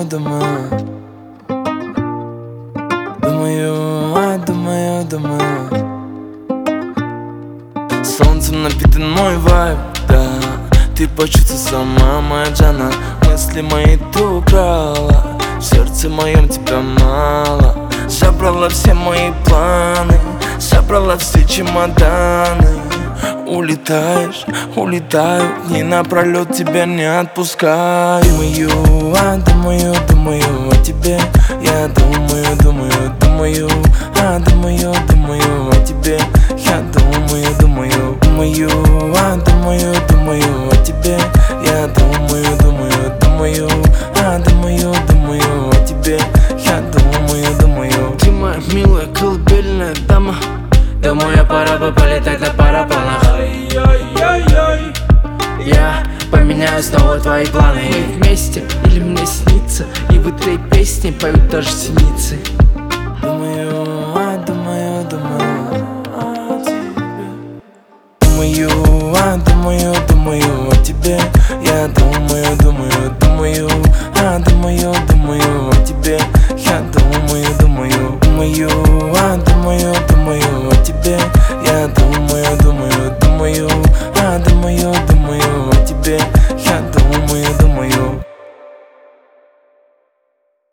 думаю, думаю. Думаю. Солнцем напитан мой вайб, да. Ты почувствуй сама, моя Джана. Мысли мои ты украла, в сердце моем тебя мало. Забрала все мои планы, забрала все чемоданы. Улетаешь, улетаю, дни напролет тебя не отпускаю. Думаю о тебе. Я думаю о тебе. Я думаю о тебе. Я думаю о тебе. Я думаю. Ты моя милая колыбельная дама. Думаю, пора бы полетать на парапланах. Я поменяю снова твои планы. Мы вместе или мне снится, и в этой песне поют даже синицы. Думаю о тебе. Я думаю